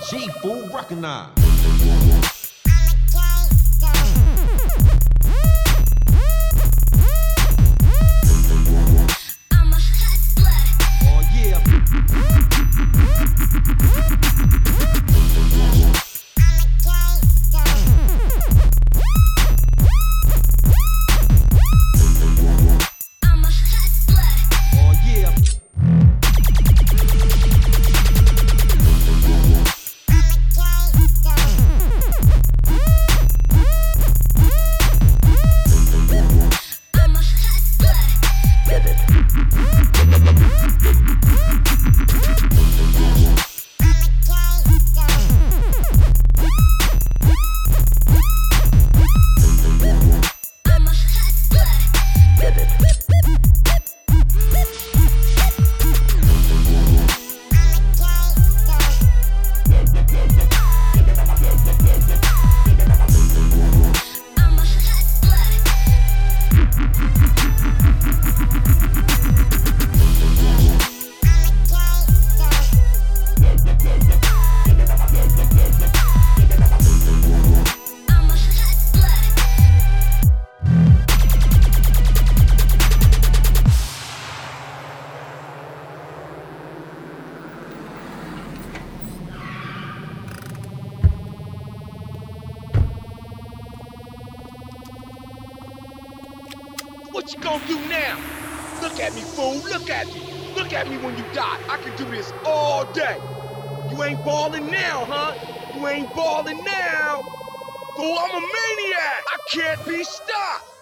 G, fool, recognize. Oh yeah. Oh yeah. What you gonna do now? Look at me, fool, look at me. Look at me when you die. I can do this all day. You ain't ballin' now, huh? You ain't ballin' now. Fool, I'm a maniac. I can't be stopped.